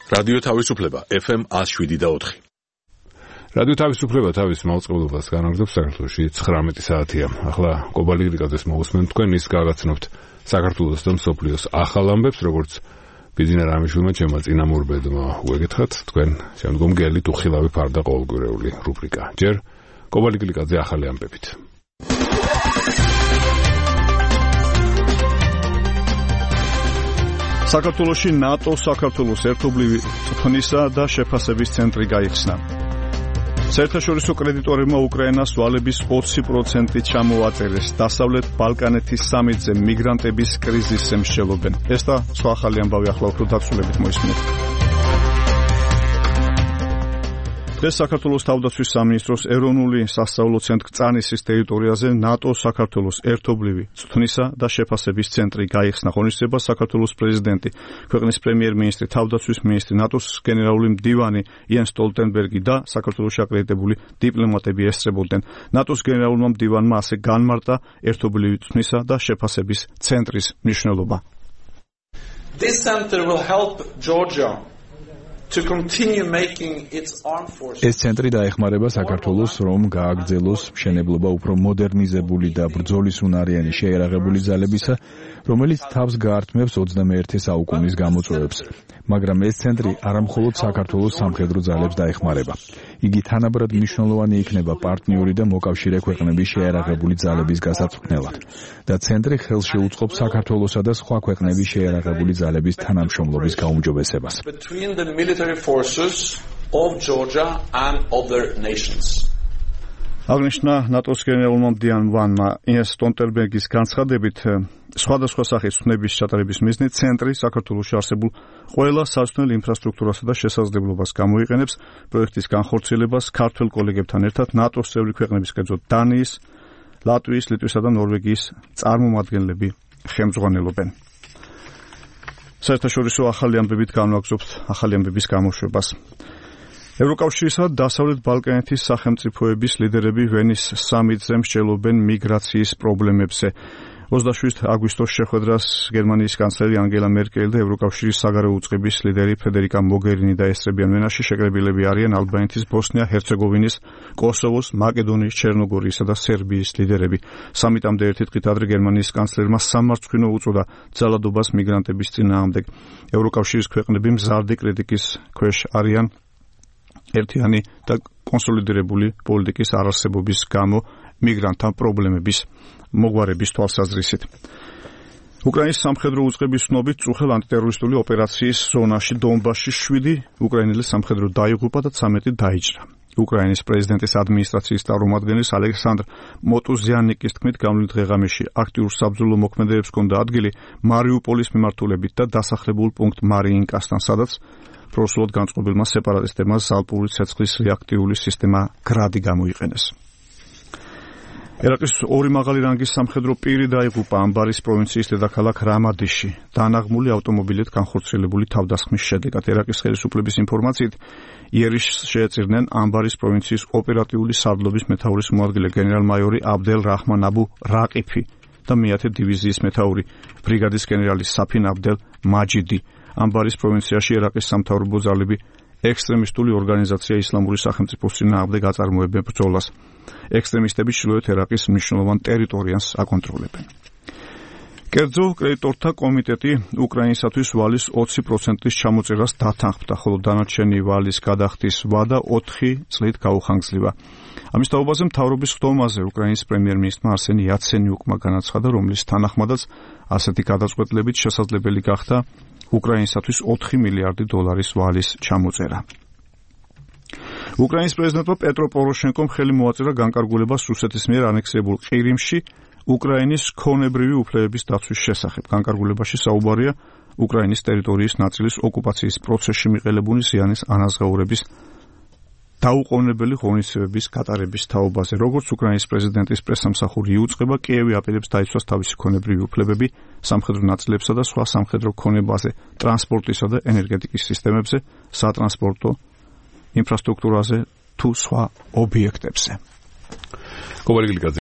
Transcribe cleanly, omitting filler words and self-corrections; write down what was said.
რადიო თავისუფლება FM 107.4. რადიო თავისუფლება თავის მაუწყებლობას განაგრძობს საქართველოში 19 საათია. ახლა კობალი გრიგაძეს მოგესმენთ თქვენ ის გაგაცნობთ საქართველოს და მსოფლიოს ახალ ამბებს, როგორც ბიძინა რამიშვილმა ჩემმა წინამორბედმა უეგეთხათ თქვენ შემდგომ გელი თუხილავი ფარდა ყოველგვარეული რუბრიკა. ჯერ კობალი გრიგაძე ახალი ამბებით. საქართველოში ნატო საქართველოს ერთობლივი წვრთნისა და შეფასების ცენტრი გაიხსნა. საერთაშორისო კრედიტორებმა უკრაინას ვალების 20% ჩამოაწერეს. დასავლეთ ბალკანეთის სამიტზე მიგრანტების კრიზისზე მსჯელობენ. ეს და სხვა ახალი ამბავი ახლა უფრო დაწვრილებით მოისმინეთ. დღეს საქართველოს თავდაცვის სამინისტროს ეროვნული სასწავლო ცენტრ კრწანისის ტერიტორიაზე ნატო საქართველოს ერთობლივი წვრთნისა და შეფასების ცენტრი გაიხსნა. ღონისძიებას საქართველოს პრეზიდენტი, ქვეყნის პრემიერ-მინისტრი, თავდაცვის მინისტრი, ნატოს გენერალური მდივანი იენ სტოლტენბერგი და საქართველოში აკრედიტებული დიპლომატები ესწრებოდნენ. ნატოს გენერალურმა მდივანმა ასე განმარტა ერთობლივი წვრთნისა და შეფასების ცენტრის მნიშვნელობა. This center will help Georgia to continue making its armed forces. ეს ცენტრი დაეხმარება საქართველოს, რომ გააგრძელოს მშენებლობა უფრო მოდერნიზებული და ბრძოლისუნარიანი შეიარაღებული ძალებისა, რომელიც თავს გაართმევს 21 საუკუნის გამოწვევებს. მაგრამ ეს ცენტრი არამხოლოდ საქართველოს სამხედრო ძალებს დაეხმარება. იგი თანაბრად მნიშვნელოვანი იქნება პარტნიორი და მოკავშირე ქვეყნების შეიარაღებული ძალების გასაწვრთნელად და ცენტრი ხელს შეუწყობს საქართველოსა და სხვა ქვეყნების შეიარაღებული ძალების თანამშრომლობის გაუმჯობესებას. Between the military forces of Georgia and other nations. აღნიშნა ნატოს გენერალურმა მდივანმა იენ სტოლტენბერგის განცხადებით, სხვადასხვა სახის ცნების ჩატარების მიზნით ცენტრი საქართველოში არსებულ ყველა საცნელ ინფრასტრუქტურასა და შესაძლებლობას გამოიყენებს პროექტის განხორციელებას ქართველ კოლეგებთან ერთად ნატოს წევრი ქვეყნების, კერძოდ დანიის, ლატვიის, ლიტვისა და ნორვეგიის წარმომადგენლები ხელმძღვანელობენ. საერთაშორისო ახალი ამბებით განვაგრძობთ ახალი ამბების გამოშვებას. ევროკავშირისა და დასავლეთ ბალკანეთის სახელმწიფოების ლიდერები ვენის სამიტზე მსჯელობენ მიგრაციის პრობლემებზე. 27 აგვისტოს შეხვედრას გერმანიის კანცლერი ანგელა მერკელი და ევროკავშირის საგარეო უწყების ლიდერი ფედერიკა მოგერინი დაესწრებიან. ვენაში შეკრებილები არიან ალბანეთის, ბოსნია-ჰერცეგოვინის, კოსოვოს, მაკედონიის, ჩერნოგორიისა და სერბიის ლიდერები. სამიტამდე ერთი დღით ადრე გერმანიის კანცლერმა სამარცხვინო უწოდა ძალადობას მიგრანტების წინააღმდეგ. ევროკავშირის ქვეყნები მზარდი კრიტიკის ქვეშ არიან ერთიანი და კონსოლიდირებული პოლიტიკის არარსებობის გამო მიგრანტთა პრობლემების მოგვარების თვალსაზრისით. უკრაინის სამხედრო უწყების ცნობით წუხელ ანტიტერორისტული ოპერაციის ზონაში დონბასში 7 უკრაინელი სამხედრო დაიღუპა და 13 დაიჭრა. უკრაინის პრეზიდენტის ადმინისტრაციის წარმომადგენლის ალექსანდრ მოტუზიანიკის თქმით, გამოვლით ღეღამეში აქტიურ საბრძოლო მოქმედებებს ჰქონდა ადგილი მარიუპოლის მიმართულებით და დასახლებულ პუნქტ მარიინკასთან, სადაც პროსულად განწყობილმა სეპარატისტებმა ზალპური ცეცხლის რეაქტიული სისტემა გრადი გამოიყენეს. ერაყის ორი მაღალი რანგის სამხედრო პირი დაიღუპა ამბარის პროვინციის დედაქალაქ რამადიში დანაღმული ავტომობილით განხორციელებული თავდასხმის შედეგად. ერაყის ხელისუფლების ინფორმაციით იერიშს შეეწირნენ ამბარის პროვინციის ოპერატიული სარდლობის მეთაურის მოადგილე გენერალ-მაიორი აბდელ რაჰმან აბუ რაყიფი და მეათე დივიზიის მეთაური ბრიგადის გენერალი საფინ აბდელ მაჯიდი. ამბარის პროვინციაში ერაყის სამთავრობო ძალები ექსტრემისტული ორგანიზაცია ისლამური სახელმწიფოს წინააღმდეგ აწარმოებენ ბრძოლას. ექსტრემისტები ჩრდილოეთ ერაყის მნიშვნელოვან ტერიტორიას აკონტროლებენ. კერძო კრედიტორთა კომიტეტი უკრაინისათვის ვალის 20%-ის ჩამოწერას დათანხმდა, ხოლო დანარჩენი ვალის გადახდის ვადა 4 წლით გაუხანგძლივა. ამის თაობაზე მთავრობის ხდომაზე უკრაინის პრემიერ-მინისტრმა არსენი იაცენიუკმა განაცხადა, რომლის თანახმადაც ასეთი გადაწყვეტილებით შესაძლებელი გახდა უკრაინისათვის 4 მილიარდი დოლარის ვალის ჩამოწერა. უკრაინის პრეზიდენტმა პეტრო პოროშენკომ ხელი მოაწერა განკარგულებას რუსეთის მიერ ანექსირებულ ყირიმში უკრაინის ქონებრივი უფლებების დაცვის შესახებ. განკარგულებაში საუბარია უკრაინის ტერიტორიის ნაწილის ოკუპაციის პროცესში მიყენებული ზიანის ანაზღაურების დაუყოვნებელი ღონისძიებების გატარების თაობაზე. როგორც უკრაინის პრეზიდენტის პრესსამსახური იუწყება, კიევი აპირებს დაიცვას თავისი ქონებრივი უფლებები სამხედრო ნაწილებსა და სხვა სამხედრო ქონებაზე, ტრანსპორტისა და ენერგეტიკის სისტემებზე, სატრანსპორტო ინფრასტრუქტურაზე თუ სხვა ობიექტებზე.